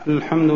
الحمد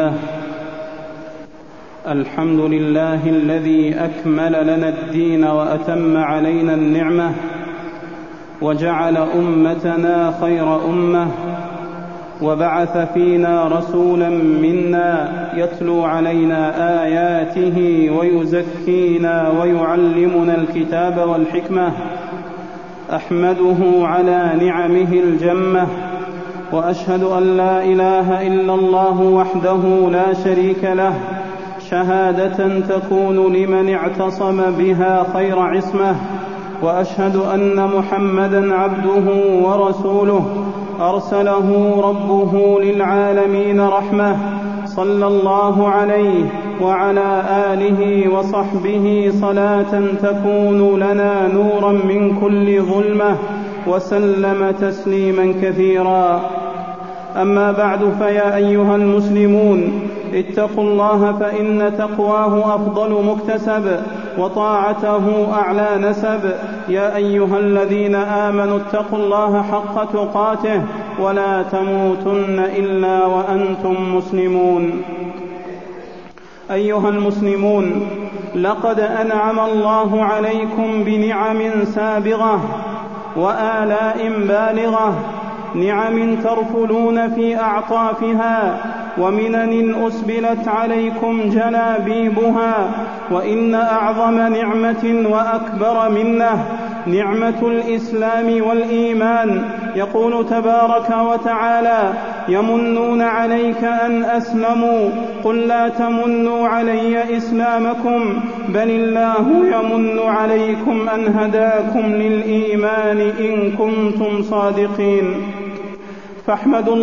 لله الذي أكمل لنا الدين وأتم علينا النعمة وجعل أمتنا خير أمة، وبعث فينا رسولا منا يتلو علينا آياته ويزكينا ويعلمنا الكتاب والحكمة. أحمده على نعمه الجمة، وأشهد أن لا إله إلا الله وحده لا شريك له، شهادة تكون لمن اعتصم بها خير عصمة. وأشهد أن محمدًا عبده ورسوله أرسله ربه للعالمين رحمة، صلى الله عليه وعلى آله وصحبه صلاة تكون لنا نورا من كل ظلمة، وسلم تسليما كثيرا. أما بعد، فيا أيها المسلمون، اتقوا الله، فإن تقواه أفضل مكتسب، وطاعته أعلى نسب. يا أيها الذين آمنوا اتقوا الله حق تقاته، ولا تموتن إلا وأنتم مسلمون. أيها المسلمون، لقد أنعم الله عليكم بنعم سابغة وآلاء بالغة، نعم ترفلون في أعطافها، ومنن أسبلت عليكم جلابيبها. وإن أعظم نعمة وأكبر منه نعمة الإسلام والإيمان. يقول تبارك وتعالى: يمنون عليك أن أسلموا، قل لا تمنوا علي إسلامكم، بل الله يمن عليكم أن هداكم للإيمان إن كنتم صادقين. فاحمدوا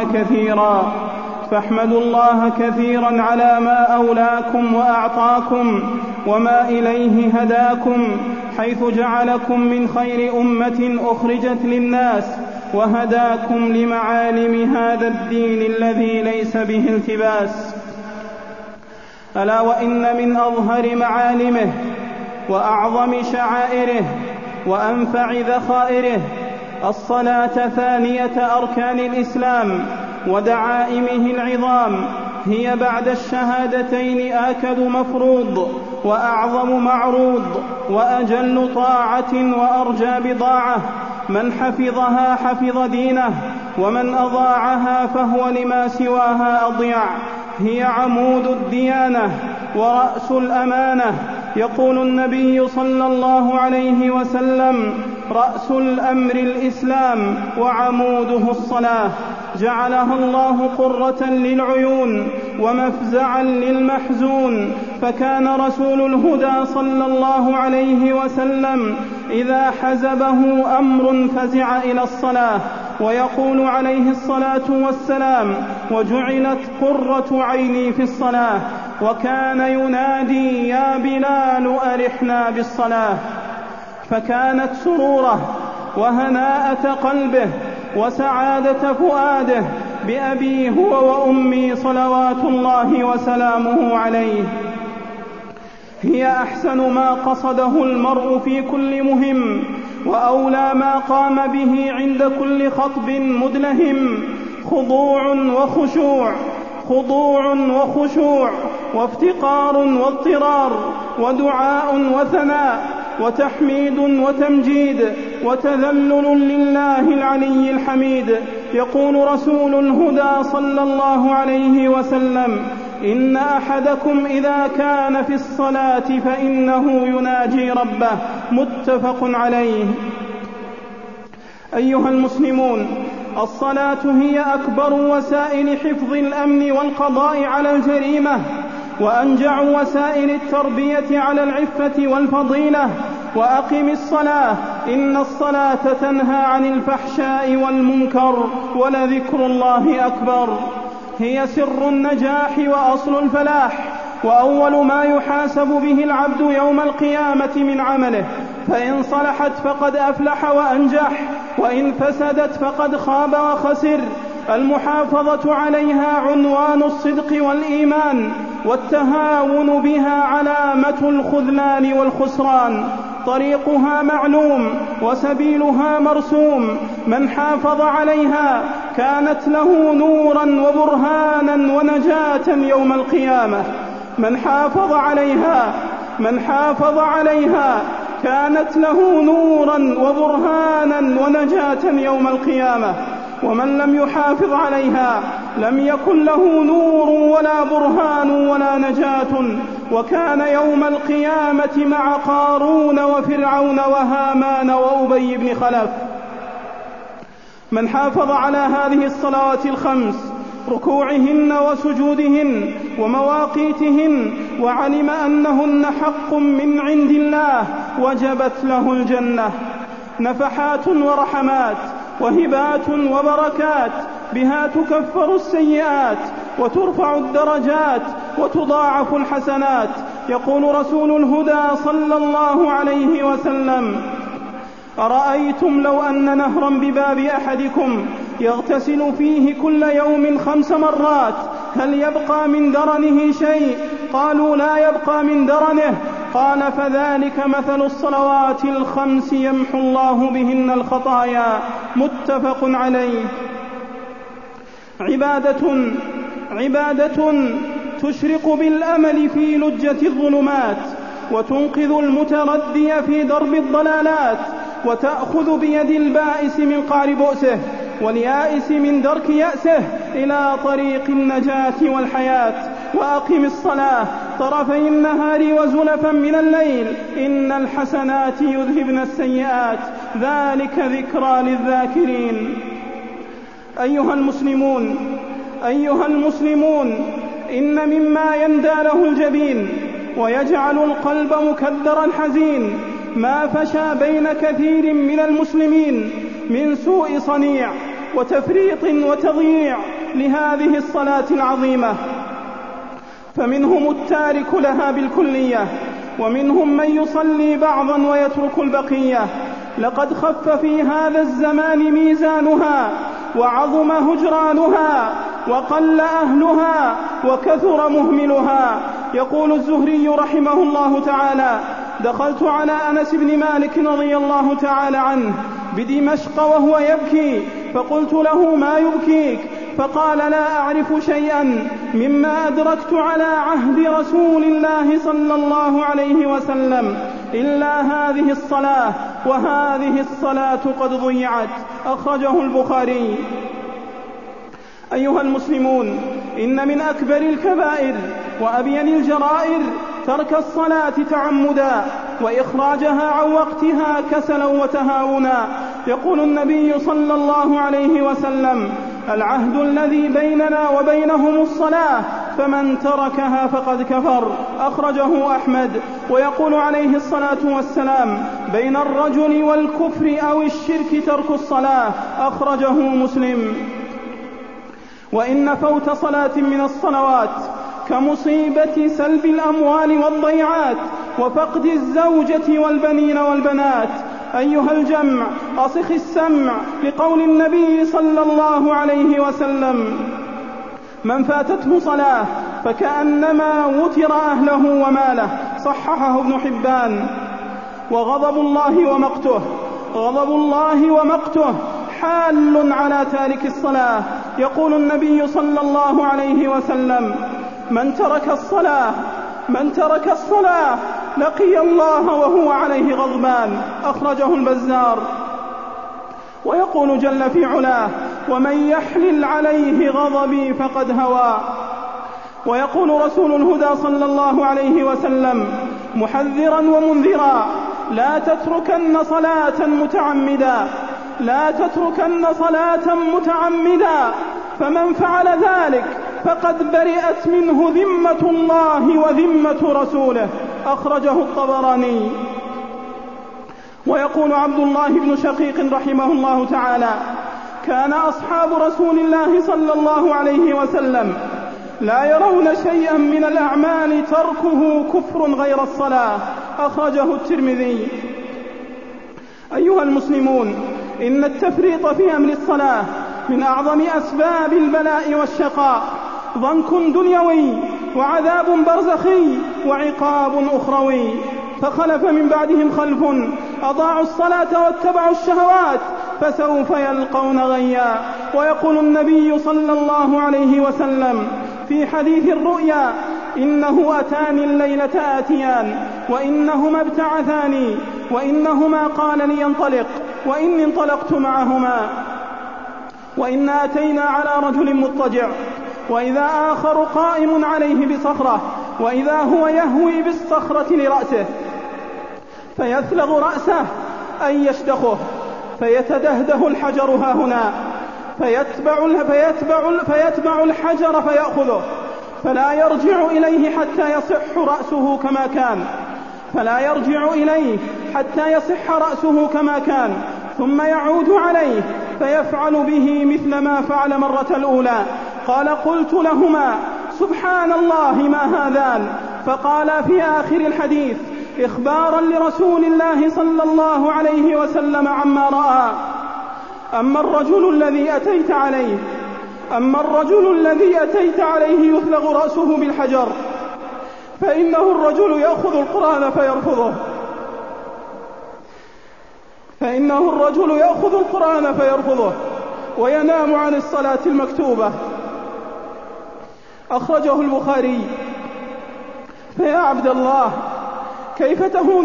الله كثيرا على ما أولاكم وأعطاكم وما إليه هداكم، حيث جعلكم من خير أمة أخرجت للناس، وهداكم لمعالم هذا الدين الذي ليس به التباس. ألا وإن من أظهر معالمه وأعظم شعائره وأنفع ذخائره الصلاة، ثانية أركان الإسلام ودعائمه العظام. هي بعد الشهادتين آكد مفروض، وأعظم معروض، وأجل طاعة، وأرجى بضاعة. من حفظها حفظ دينه، ومن أضاعها فهو لما سواها أضيع. هي عمود الديانة ورأس الأمانة. يقول النبي صلى الله عليه وسلم: رأس الأمر الإسلام وعموده الصلاة. جعلها الله قرة للعيون ومفزعا للمحزون. فكان رسول الهدى صلى الله عليه وسلم إذا حزبه أمر فزع إلى الصلاة، ويقول عليه الصلاة والسلام: وجعلت قرة عيني في الصلاة. وكان ينادي: يا بلال أرحنا بالصلاة. فكانت سروره وهناءة قلبه وسعادة فؤاده بأبي هو وأمي صلوات الله وسلامه عليه. هي أحسن ما قصده المرء في كل مهم، وأولى ما قام به عند كل خطب مدلهم. خضوع وخشوع وافتقار واضطرار، ودعاء وثناء، وتحميد وتمجيد، وتذلل لله العلي الحميد. يقول رسول الهدى صلى الله عليه وسلم: إن أحدكم إذا كان في الصلاة فإنه يناجي ربه. متفق عليه. أيها المسلمون، الصلاة هي أكبر وسائل حفظ الأمن والقضاء على الجريمة، وأنجع وسائل التربية على العفة والفضيلة. وأقم الصلاة، إن الصلاة تنهى عن الفحشاء والمنكر، ولذكر الله أكبر. هي سر النجاح وأصل الفلاح، وأول ما يحاسب به العبد يوم القيامة من عمله. فإن صلحت فقد أفلح وأنجح، وإن فسدت فقد خاب وخسر. المحافظة عليها عنوان الصدق والإيمان، والتهاون بها علامة الخذلان والخسران. طريقها معلوم وسبيلها مرسوم. من حافظ عليها كانت له نورا وبرهانا ونجاة يوم القيامة. من حافظ عليها كانت له نورا وبرهانا ونجاة يوم القيامة، ومن لم يحافظ عليها لم يكن له نور ولا برهان ولا نجاة، وكان يوم القيامة مع قارون وفرعون وهامان وأبي بن خلف. من حافظ على هذه الصلوات الخمس، ركوعهن وسجودهن ومواقيتهن، وعلم أنهن حق من عند الله، وجبت له الجنة. نفحات ورحمات وهبات وبركات، بها تكفر السيئات وترفع الدرجات وتضاعف الحسنات. يقول رسول الهدى صلى الله عليه وسلم: أرأيتم لو أن نهرا بباب أحدكم يغتسل فيه كل يوم 5 مرات هل يبقى من درنه شيء؟ قالوا: لا يبقى من درنه. قال: فذلك مثل الصلوات الخمس يمحو الله بهن الخطايا. متفق عليه. عبادة تشرق بالأمل في لجة الظلمات، وتنقذ المتردي في درب الضلالات، وتأخذ بيد البائس من قعر بؤسه واليائس من درك يأسه إلى طريق النجاة والحياة. وأقم الصلاة طرفي النهار وزلفا من الليل، إن الحسنات يذهبن السيئات، ذلك ذكرى للذاكرين. أيها المسلمون، إن مما يندى له الجبين ويجعل القلب مكدرا حزين ما فشى بين كثير من المسلمين من سوء صنيع وتفريط وتضييع لهذه الصلاة العظيمة، فمنهم التارك لها بالكلية، ومنهم من يصلي بعضا ويترك البقية. لقد خف في هذا الزمان ميزانها، وعظم هجرانها، وقل أهلها، وكثر مهملها. يقول الزهري رحمه الله تعالى: دخلت على أنس بن مالك رضي الله تعالى عنه بدمشق وهو يبكي، فقلت له: ما يبكيك؟ فقال: لا أعرف شيئا مما أدركت على عهد رسول الله صلى الله عليه وسلم إلا هذه الصلاة، وهذه الصلاة قد ضيعت. أخرجه البخاري. أيها المسلمون، إن من أكبر الكبائر وأبين الجرائر ترك الصلاة تعمدا، وإخراجها عن وقتها كسلا وتهاونا. يقول النبي صلى الله عليه وسلم: العهد الذي بيننا وبينهم الصلاة، فمن تركها فقد كفر. أخرجه أحمد. ويقول عليه الصلاة والسلام: بين الرجل والكفر أو الشرك ترك الصلاة. أخرجه مسلم. وإن فوت صلاة من الصلوات كمصيبة سلب الأموال والضيعات وفقد الزوجة والبنين والبنات. أيها الجمع، أصخ السمع لقول النبي صلى الله عليه وسلم: من فاتته صلاة فكأنما وتر أهله وماله. صححه ابن حبان. وغضب الله ومقته حال على تارك الصلاة. يقول النبي صلى الله عليه وسلم: من ترك الصلاة لقي الله وهو عليه غضبان. أخرجه البزار. ويقول جل في علاه: ومن يحلل عليه غضبي فقد هوى. ويقول رسول الهدى صلى الله عليه وسلم محذرا ومنذرا: لا تتركن صلاة متعمدا، فمن فعل ذلك فقد برئت منه ذمة الله وذمة رسوله. أخرجه الطبراني. ويقول عبد الله بن شقيق رحمه الله تعالى: كان أصحاب رسول الله صلى الله عليه وسلم لا يرون شيئا من الأعمال تركه كفر غير الصلاة. أخرجه الترمذي. أيها المسلمون، إن التفريط في أمر الصلاة من أعظم أسباب البلاء والشقاء، ضنك دنيوي وعذاب برزخي وعقاب أخروي. فخلف من بعدهم خلف أضاعوا الصلاة واتبعوا الشهوات فسوف يلقون غيا. ويقول النبي صلى الله عليه وسلم في حديث الرؤيا: إنه أتاني الليلة آتيان، وإنهما ابتعثاني، وإنهما قال لي انطلق، وإني انطلقت معهما، وإنا أتينا على رجل مضطجع، وإذا آخر قائم عليه بصخرة، وإذا هو يهوي بالصخرة لرأسه فيثلغ رأسه أي يشدخه، فيتدهده الحجر هاهنا، فيتبع الحجر فيأخذه، فلا يرجع إليه حتى يصح رأسه كما كان، ثم يعود عليه فيفعل به مثل ما فعل مرة الأولى. قال: قلت لهما: سبحان الله ما هذان. فقال في آخر الحديث إخبارا لرسول الله صلى الله عليه وسلم عما رأى: أما الرجل الذي أتيت عليه يثلغ رأسه بالحجر، فإنه الرجل يأخذ القرآن فيرفضه وينام عن الصلاة المكتوبة. أخرجه البخاري. فيا عبد الله، كيف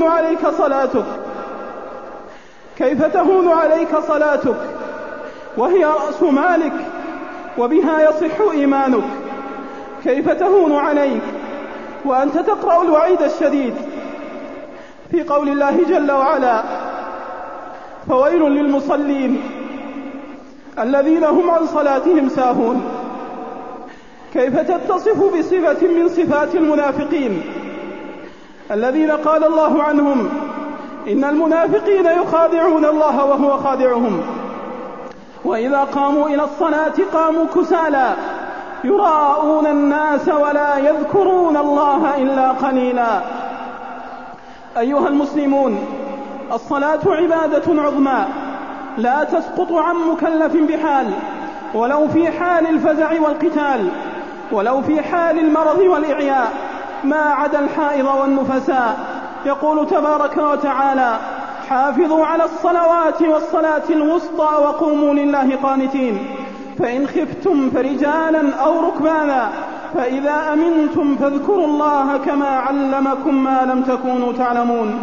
تهون عليك صلاتك وهي رأس مالك وبها يصح إيمانك؟ كيف تهون عليك وأنت تقرأ الوعيد الشديد في قول الله جل وعلا: فويل للمصلين الذين هم عن صلاتهم ساهون؟ كيف تتصف بصفة من صفات المنافقين الذين قال الله عنهم: إن المنافقين يخادعون الله وهو خادعهم، وإذا قاموا إلى الصلاة قاموا كسالى يراءون الناس ولا يذكرون الله إلا قليلا. أيها المسلمون، الصلاة عبادة عظمى لا تسقط عن مكلف بحال، ولو في حال الفزع والقتال، ولو في حال المرض والإعياء، ما عدا الحائض والنفساء. يقول تبارك وتعالى: حافظوا على الصلوات والصلاة الوسطى وقوموا لله قانتين، فإن خفتم فرجالا أو ركبانا، فإذا أمنتم فاذكروا الله كما علمكم ما لم تكونوا تعلمون.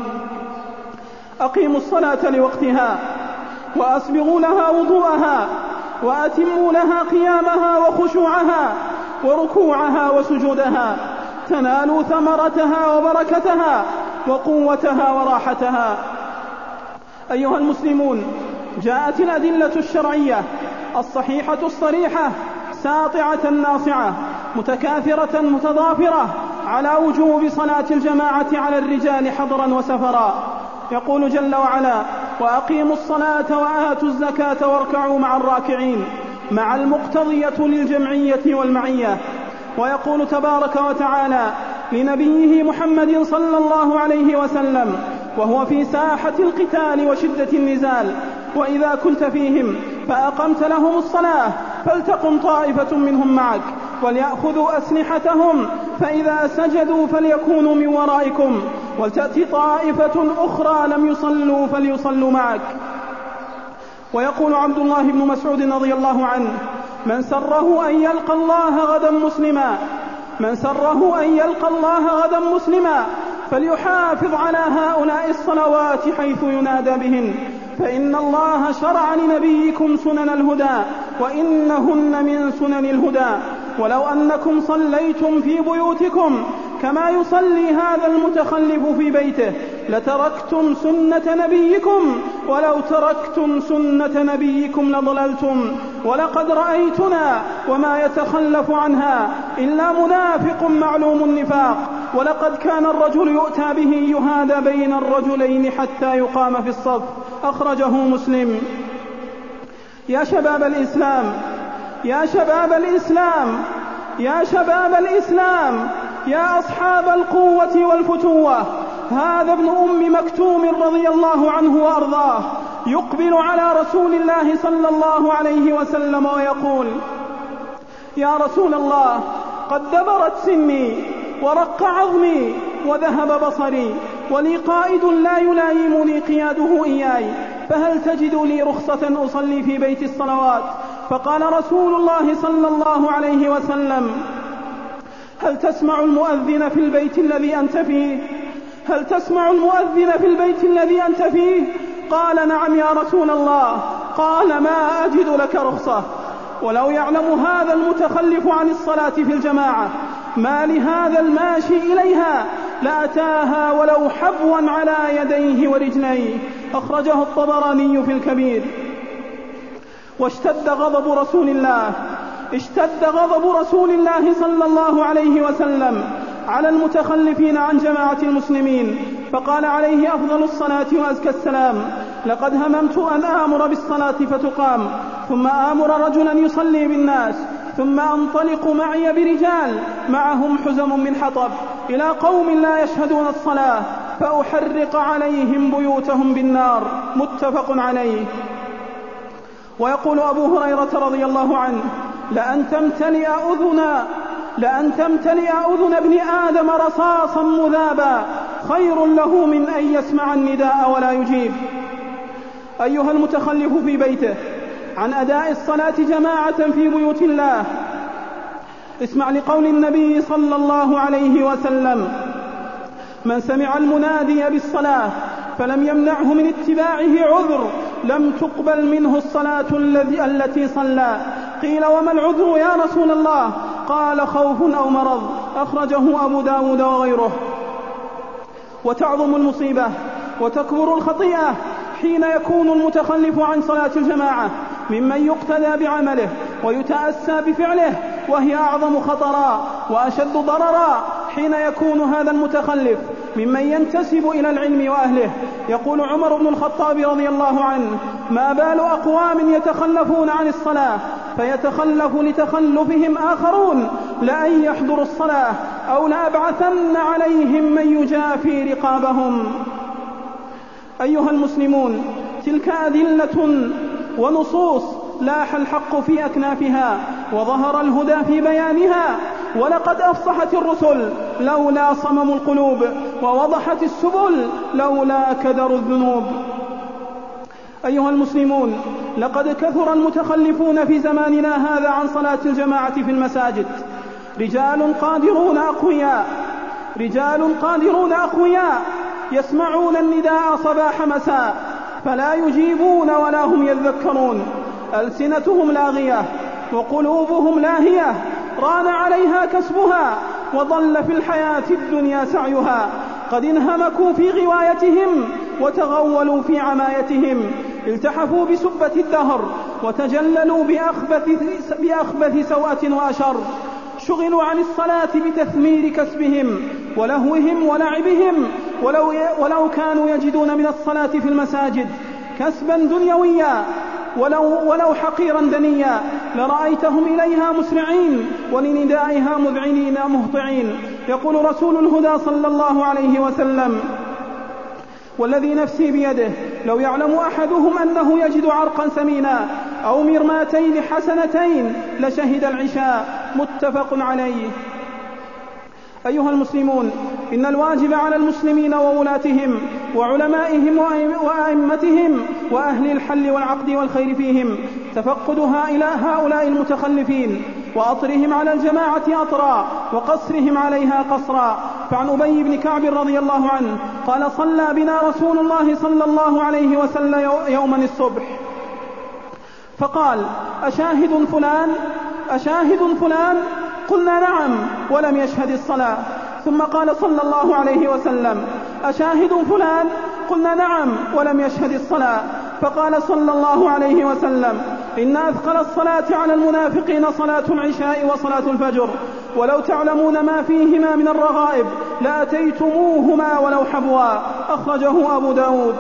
أقيموا الصلاة لوقتها، وأسبغوا لها وضوءها، وأتموا لها قيامها وخشوعها وركوعها وسجودها، تنالوا ثمرتها وبركتها وقوتها وراحتها. أيها المسلمون، جاءت الأدلة الشرعية الصحيحة الصريحة ساطعة ناصعة متكاثرة متضافرة على وجوب صلاة الجماعة على الرجال حضرا وسفرا. يقول جل وعلا: وأقيموا الصلاة وآتوا الزكاة واركعوا مع الراكعين، مع المقتضية للجمعية والمعية. ويقول تبارك وتعالى لنبيه محمد صلى الله عليه وسلم وهو في ساحة القتال وشدة النزال: وإذا كنت فيهم فأقمت لهم الصلاة فلتقم طائفة منهم معك وليأخذوا أسلحتهم، فإذا سجدوا فليكونوا من ورائكم، ولتأتي طائفة أخرى لم يصلوا فليصلوا معك. ويقول عبد الله بن مسعود رضي الله عنه: من سره أن يلقى الله غدا مسلما فليحافظ على هؤلاء الصلوات حيث ينادى بهن، فإن الله شرع لنبيكم سنن الهدى وإنهن من سنن الهدى. ولو أنكم صليتم في بيوتكم كما يصلي هذا المتخلف في بيته لتركتم سنة نبيكم، ولو تركتم سنة نبيكم لضللتم. ولقد رأيتنا وما يتخلف عنها إلا منافق معلوم النفاق، ولقد كان الرجل يؤتى به يهادى بين الرجلين حتى يقام في الصف. أخرجه مسلم. يا شباب الإسلام، يا شباب الإسلام، يا شباب الإسلام، يا أصحاب القوة والفتوة، هذا ابن أم مكتوم رضي الله عنه وأرضاه يقبل على رسول الله صلى الله عليه وسلم ويقول: يا رسول الله، قد دبرت سني ورق عظمي وذهب بصري، ولي قائد لا يلايمني قياده إياي، فهل تجد لي رخصة أصلي في بيت الصلوات؟ فقال رسول الله صلى الله عليه وسلم: هل تسمع المؤذن في البيت الذي أنت فيه؟ هل تسمع المؤذن في البيت الذي أنت فيه؟ قال: نعم يا رسول الله. قال: ما أجد لك رخصة. ولو يعلم هذا المتخلف عن الصلاة في الجماعة ما لهذا الماشي إليها لأتاها ولو حبوا على يديه ورجليه. أخرجه الطبراني في الكبير. واشتد غضب رسول الله صلى الله عليه وسلم على المتخلفين عن جماعة المسلمين، فقال عليه أفضل الصلاة وأزكى السلام: لقد هممت أن آمر بالصلاة فتقام، ثم آمر رجلا يصلي بالناس، ثم أنطلق معي برجال معهم حزم من حطب إلى قوم لا يشهدون الصلاة فأحرق عليهم بيوتهم بالنار. متفق عليه. ويقول أبو هريرة رضي الله عنه: لأن تمتلئ أذن ابن آدم رصاصا مذابا خير له من أن يسمع النداء ولا يجيب. أيها المتخلف في بيته عن أداء الصلاة جماعة في بيوت الله، اسمع لقول النبي صلى الله عليه وسلم: من سمع المنادي بالصلاة فلم يمنعه من اتباعه عذر لم تقبل منه الصلاة التي صلى. قيل: وما العذر يا رسول الله؟ قال: خوف أو مرض. أخرجه أبو داود وغيره. وتعظم المصيبة وتكبر الخطيئة حين يكون المتخلف عن صلاة الجماعة ممن يقتدى بعمله ويتأسى بفعله، وهي أعظم خطرا وأشد ضررا حين يكون هذا المتخلف ممن ينتسب إلى العلم وأهله. يقول عمر بن الخطاب رضي الله عنه: ما بال أقوام يتخلفون عن الصلاة فيتخلف لتخلفهم آخرون لأن يحضروا الصلاة أو لأبعثن عليهم من يجافي رقابهم. أيها المسلمون، تلك أدلة ونصوص لاح الحق في أكنافها وظهر الهدى في بيانها، ولقد أفصحت الرسل لولا صمم القلوب، ووضحت السبل لولا كدر الذنوب. أيها المسلمون، لقد كثر المتخلفون في زماننا هذا عن صلاة الجماعة في المساجد، رجال قادرون أقوياء يسمعون النداء صباح مساء فلا يجيبون ولا هم يذكرون، ألسنتهم لاغية وقلوبهم لاهية، ران عليها كسبها وضل في الحياة الدنيا سعيها. قد انهمكوا في غوايتهم وتغولوا في عمايتهم، التحفوا بسبة الدهر وتجللوا بأخبث سوءة وأشر، شغلوا عن الصلاة بتثمير كسبهم ولهوهم ولعبهم، ولو كانوا يجدون من الصلاة في المساجد كسبا دنيويا ولو حقيرا دنيا لرأيتهم إليها مسرعين ولندائها مذعنين مهطعين. يقول رسول الهدى صلى الله عليه وسلم: والذي نفسي بيده لو يعلم أحدهم أنه يجد عرقا ثمينا أو مرماتين حسنتين لشهد العشاء. متفق عليه. أيها المسلمون، إن الواجب على المسلمين وولاتهم وعلمائهم وأئمتهم وأهل الحل والعقد والخير فيهم تفقدها إلى هؤلاء المتخلفين وأطرهم على الجماعة أطرا وقصرهم عليها قصرا. فعن أبي بن كعب رضي الله عنه قال: صلى بنا رسول الله صلى الله عليه وسلم يوما الصبح فقال: أشاهد فلان؟ قلنا: نعم، ولم يشهد الصلاة. ثم قال صلى الله عليه وسلم: أشاهد فلان؟ قلنا: نعم، ولم يشهد الصلاة. فقال صلى الله عليه وسلم: إن أثقل الصلاة على المنافقين صلاة العشاء وصلاة الفجر، ولو تعلمون ما فيهما من الرغائب لأتيتموهما ولو حبوا. أخرجه أبو داود.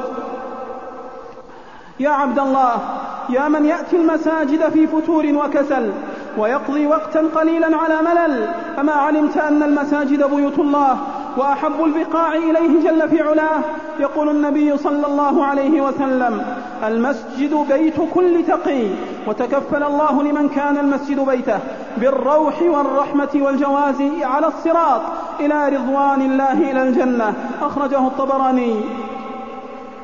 يا عبد الله، يا من يأتي المساجد في فتور وكسل ويقضي وقتا قليلا على ملل، أما علمت أن المساجد بيوت الله وأحب البقاع إليه جل في علاه؟ يقول النبي صلى الله عليه وسلم: المسجد بيت كل تقي، وتكفل الله لمن كان المسجد بيته بالروح والرحمة والجواز على الصراط إلى رضوان الله إلى الجنة. أخرجه الطبراني.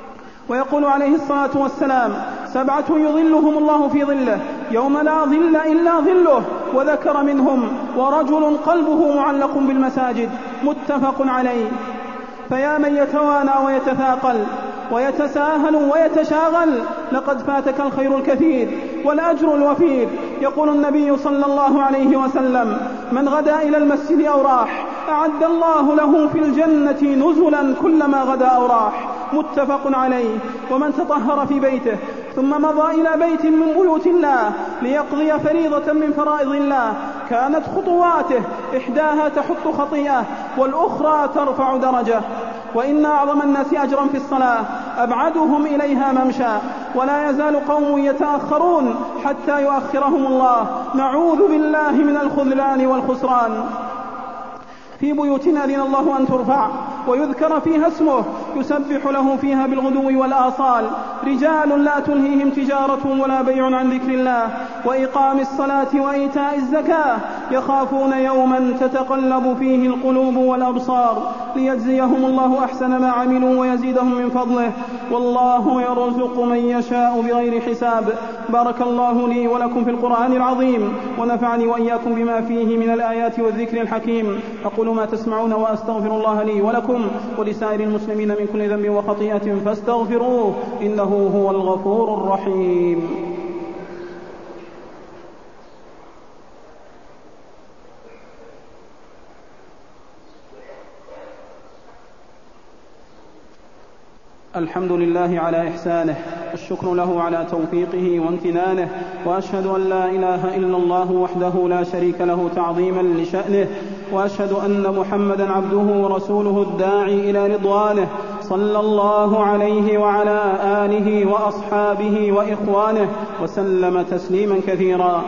ويقول عليه الصلاة والسلام: 7 يظلهم الله في ظله يوم لا ظل إلا ظله، وذكر منهم: ورجل قلبه معلق بالمساجد. متفق عليه. فيا من يتوانى ويتثاقل ويتساهل ويتشاغل، لقد فاتك الخير الكثير والأجر الوفير. يقول النبي صلى الله عليه وسلم: من غدا إلى المسجد أو راح أعد الله له في الجنة نزلا كلما غدا أو راح. متفق عليه. ومن تطهر في بيته ثم مضى إلى بيت من بيوت الله ليقضي فريضة من فرائض الله، كانت خطواته إحداها تحط خطيئة والأخرى ترفع درجة. وإن أعظم الناس أجرا في الصلاة أبعدهم إليها ممشى، ولا يزال قوم يتأخرون حتى يؤخرهم الله. نعوذ بالله من الخذلان والخسران. في بيوتنا أذن الله أن ترفع ويذكر فيها اسمه، يسبح له فيها بالغدو والآصال رجال لا تلهيهم تجارة ولا بيع عن ذكر الله وإقام الصلاة وإيتاء الزكاة، يخافون يوما تتقلب فيه القلوب والأبصار، ليجزيهم الله أحسن ما عملوا ويزيدهم من فضله، والله يرزق من يشاء بغير حساب. بارك الله لي ولكم في القرآن العظيم، ونفعني وإياكم بما فيه من الآيات والذكر الحكيم. أقول ما تسمعون وأستغفر الله لي ولكم ولسائر المسلمين من كل ذنب وخطيئة فاستغفروه إنه هو الغفور الرحيم. الحمد لله على إحسانه، الشكر له على توفيقه وامتنانه، وأشهد أن لا إله إلا الله وحده لا شريك له تعظيما لشأنه، وأشهد أن محمدا عبده ورسوله الداعي إلى رضوانه، صلى الله عليه وعلى آله وأصحابه وإخوانه وسلم تسليما كثيرا.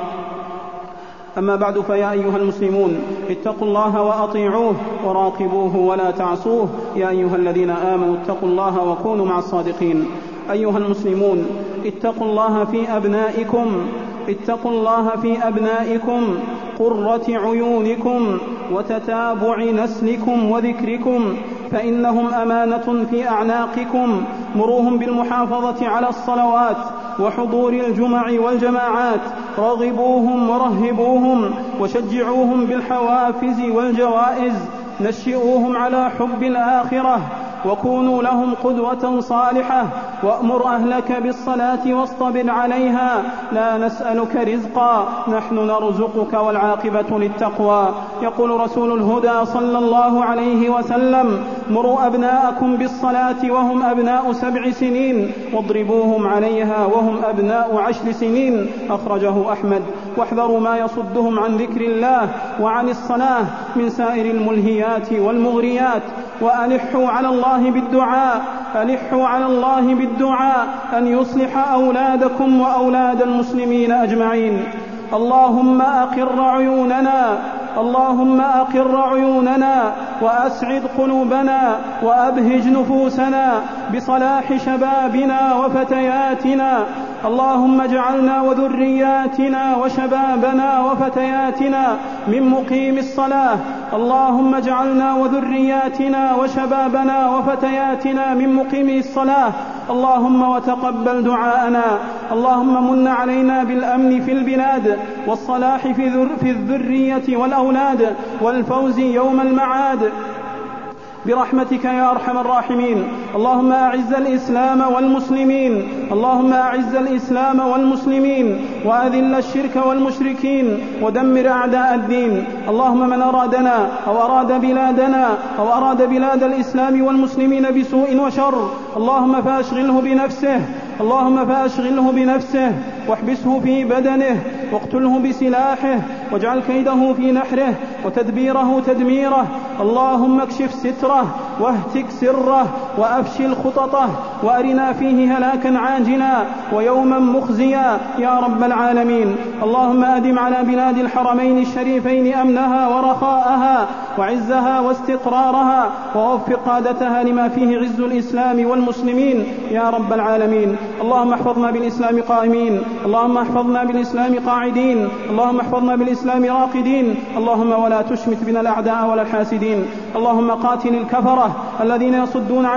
أما بعد، فيا أيها المسلمون اتقوا الله وأطيعوه وراقبوه ولا تعصوه. يا أيها الذين آمنوا اتقوا الله وكونوا مع الصادقين. أيها المسلمون اتقوا الله في أبنائكم، اتقوا الله في أبنائكم، قرة عيونكم وتتابع نسلكم وذكركم، فإنهم أمانة في أعناقكم. مروهم بالمحافظة على الصلوات وحضور الجمع والجماعات، رغبوهم ورهبوهم وشجعوهم بالحوافز والجوائز، نشئوهم على حب الآخرة وكونوا لهم قدوة صالحة. وأمر أهلك بالصلاة واصطبر عليها، لا نسألك رزقا نحن نرزقك والعاقبة للتقوى. يقول رسول الهدى صلى الله عليه وسلم: مروا أبناءكم بالصلاة وهم أبناء 7 سنين واضربوهم عليها وهم أبناء 10 سنين. أخرجه أحمد. واحذروا ما يصدهم عن ذكر الله وعن الصلاة من سائر الملهيات والمغريات، وألحوا على الله بالدعاء، ألحوا على الله بالدعاء أن يصلح أولادكم وأولاد المسلمين أجمعين. اللهم أقر عيوننا، اللهم أقر عيوننا وأسعد قلوبنا وأبهج نفوسنا بصلاح شبابنا وفتياتنا. اللهم اجعلنا وذرياتنا وشبابنا وفتياتنا من مقيم الصلاة. اللهم اجعلنا وذرياتنا وشبابنا وفتياتنا من مقيم الصلاة. اللهم وتقبل دعاءنا. اللهم من علينا بالأمن في البلاد والصلاح في الذرية والأولاد والفوز يوم المعاد برحمتك يا أرحم الراحمين. اللهم أعز الإسلام والمسلمين، اللهم أعز الإسلام والمسلمين وأذل الشرك والمشركين ودمر أعداء الدين. اللهم من أرادنا أو أراد بلادنا أو أراد بلاد الإسلام والمسلمين بسوء وشر، اللهم فأشغله بنفسه، اللهم فأشغله بنفسه واحبسه في بدنه واقتله بسلاحه واجعل كيده في نحره وتدبيره تدميره. اللهم اكشف ستره واهتك سره وأفشل خططه وأرنا فيه هلاكا عاجلا ويوما مخزيا يا رب العالمين. اللهم أدم على بلاد الحرمين الشريفين أمنها ورخاءها وعزها واستقرارها، ووفق قادتها لما فيه عز الإسلام والمسلمين يا رب العالمين. اللهم احفظنا بالإسلام قائمين، اللهم احفظنا بالإسلام قاعدين، اللهم احفظنا بالإسلام راقدين. اللهم ولا تشمت بنا الأعداء ولا الحاسدين. اللهم قاتل الكفرة الذين يصدون عن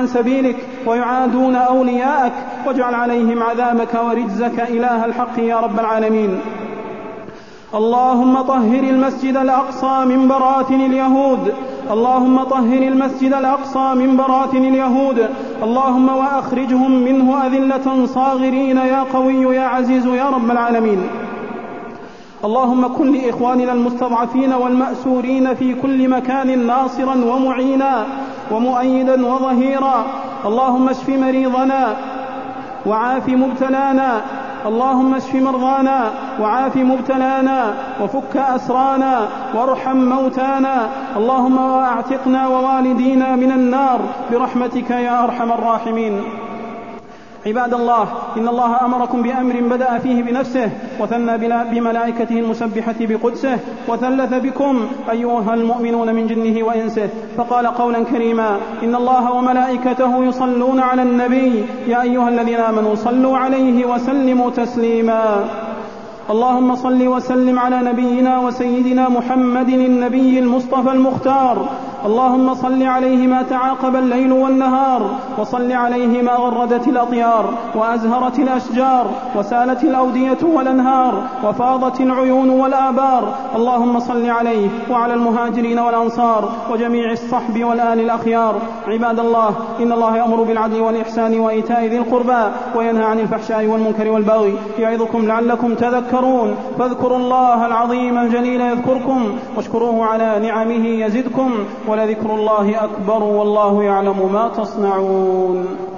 عن سبيلك ويعادون أولياءك، واجعل عليهم عذابك ورجزك إله الحق يا رب العالمين. اللهم طهر المسجد الأقصى من براثن اليهود، اللهم طهر المسجد الأقصى من براثن اليهود، اللهم وأخرجهم منه أذلة صاغرين يا قوي يا عزيز يا رب العالمين. اللهم كن لإخواننا المستضعفين والمأسورين في كل مكان ناصرا ومعينا ومؤيدا وظهيرا. اللهم اشف مريضنا وعاف مبتلانا، اللهم اشف مرضانا وعاف مبتلانا وفك أسرانا وارحم موتانا، اللهم واعتقنا ووالدينا من النار برحمتك يا أرحم الراحمين. عباد الله، إن الله أمركم بأمر بدأ فيه بنفسه وثنى بملائكته المسبحة بقدسه وثلث بكم أيها المؤمنون من جنه وإنسه، فقال قولا كريما: إن الله وملائكته يصلون على النبي يا أيها الذين آمنوا صلوا عليه وسلموا تسليما. اللهم صل وسلم على نبينا وسيدنا محمد النبي المصطفى المختار، اللهم صل عليه ما تعاقب الليل والنهار، وصل عليه ما غردت الأطيار وأزهرت الأشجار وسالت الأودية والأنهار وفاضت العيون والآبار. اللهم صل عليه وعلى المهاجرين والأنصار وجميع الصحب والآل الأخيار. عباد الله، إن الله يأمر بالعدل والإحسان وإيتاء ذي القربى وينهى عن الفحشاء والمنكر والبغي يعظكم لعلكم تذكرون. فاذكروا الله العظيم الجليل يذكركم واشكروه على نعمه يزدكم ولذكر الله أكبر والله يعلم ما تصنعون.